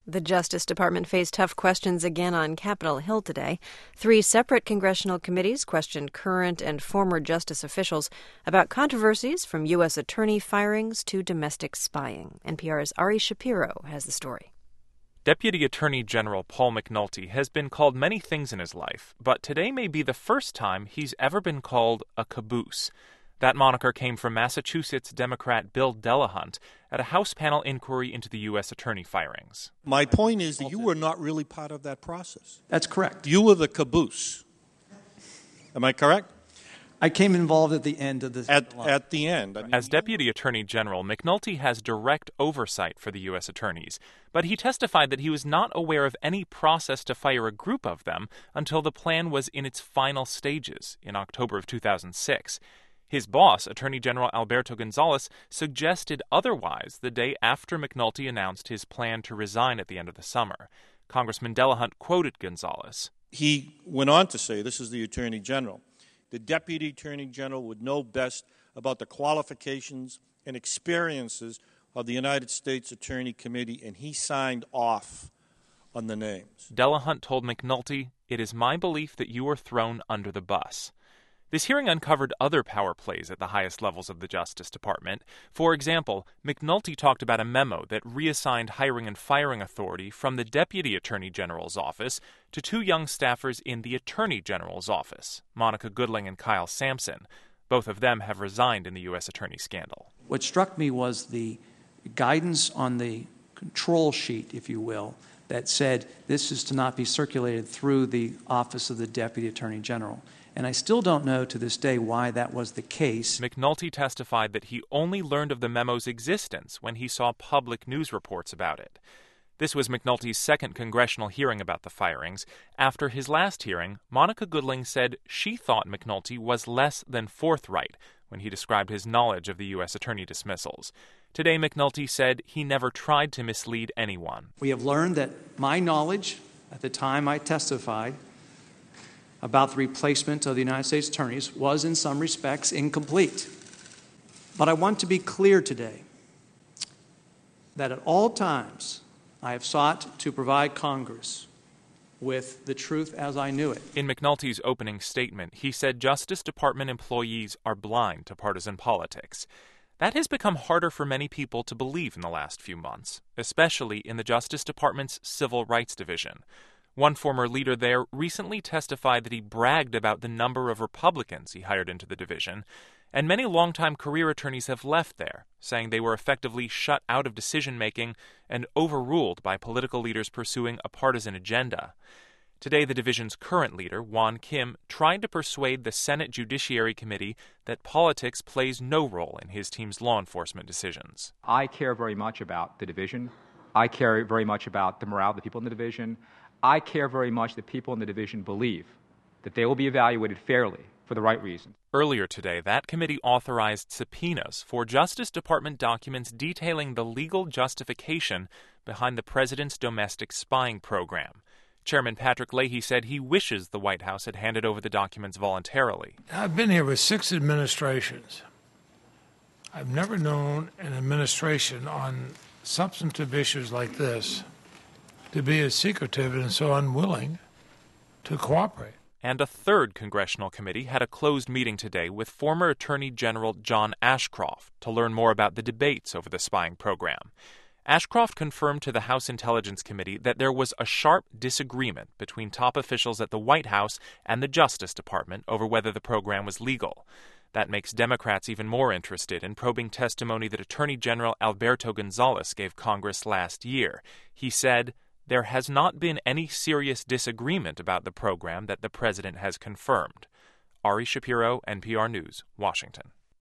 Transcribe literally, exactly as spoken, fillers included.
The Justice Department faced tough questions again on Capitol Hill today. Three separate congressional committees questioned current and former justice officials about controversies from U S attorney firings to domestic spying. N P R's Ari Shapiro has the story. Deputy Attorney General Paul McNulty has been called many things in his life, but today may be the first time he's ever been called a caboose. That moniker came from Massachusetts Democrat Bill Delahunt at a House panel inquiry into the U S attorney firings. My point is that you were not really part of that process. That's correct. You were the caboose. Am I correct? I came involved at the end of the At, at the end. I mean, As Deputy Attorney General, McNulty has direct oversight for the U S attorneys, but he testified that he was not aware of any process to fire a group of them until the plan was in its final stages in October of two thousand six. His boss, Attorney General Alberto Gonzales, suggested otherwise the day after McNulty announced his plan to resign at the end of the summer. Congressman Delahunt quoted Gonzales. He went on to say, this is the Attorney General, the Deputy Attorney General would know best about the qualifications and experiences of the United States Attorney Committee, and he signed off on the names. Delahunt told McNulty, "It is my belief that you were thrown under the bus." This hearing uncovered other power plays at the highest levels of the Justice Department. For example, McNulty talked about a memo that reassigned hiring and firing authority from the Deputy Attorney General's office to two young staffers in the Attorney General's office, Monica Goodling and Kyle Sampson. Both of them have resigned in the U S attorney scandal. What struck me was the guidance on the control sheet, if you will, that said this is to not be circulated through the office of the Deputy Attorney General. And I still don't know to this day why that was the case. McNulty testified that he only learned of the memo's existence when he saw public news reports about it. This was McNulty's second congressional hearing about the firings. After his last hearing, Monica Goodling said she thought McNulty was less than forthright when he described his knowledge of the U S attorney dismissals. Today, McNulty said he never tried to mislead anyone. We have learned that my knowledge at the time I testified about the replacement of the United States attorneys was in some respects incomplete. But I want to be clear today that at all times I have sought to provide Congress with the truth as I knew it. In McNulty's opening statement, he said Justice Department employees are blind to partisan politics. That has become harder for many people to believe in the last few months, especially in the Justice Department's Civil Rights Division. One former leader there recently testified that he bragged about the number of Republicans he hired into the division, and many longtime career attorneys have left there, saying they were effectively shut out of decision-making and overruled by political leaders pursuing a partisan agenda. Today, the division's current leader, Juan Kim, tried to persuade the Senate Judiciary Committee that politics plays no role in his team's law enforcement decisions. I care very much about the division. I care very much about the morale of the people in the division. I care very much that people in the division believe that they will be evaluated fairly for the right reasons. Earlier today, that committee authorized subpoenas for Justice Department documents detailing the legal justification behind the president's domestic spying program. Chairman Patrick Leahy said he wishes the White House had handed over the documents voluntarily. I've been here with six administrations. I've never known an administration on substantive issues like this to be as secretive and so unwilling to cooperate. And a third congressional committee had a closed meeting today with former Attorney General John Ashcroft to learn more about the debates over the spying program. Ashcroft confirmed to the House Intelligence Committee that there was a sharp disagreement between top officials at the White House and the Justice Department over whether the program was legal. That makes Democrats even more interested in probing testimony that Attorney General Alberto Gonzales gave Congress last year. He said, "There has not been any serious disagreement about the program that the president has confirmed." Ari Shapiro, N P R News, Washington.